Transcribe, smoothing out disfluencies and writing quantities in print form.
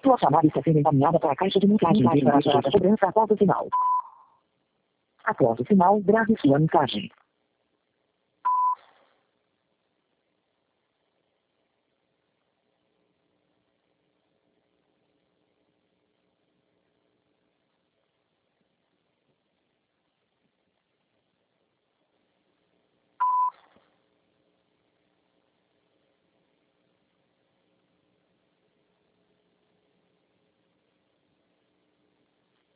Sua chamada está sendo encaminhada para a caixa de mensagem para a cobrança após o sinal. Após o sinal, grave sua mensagem.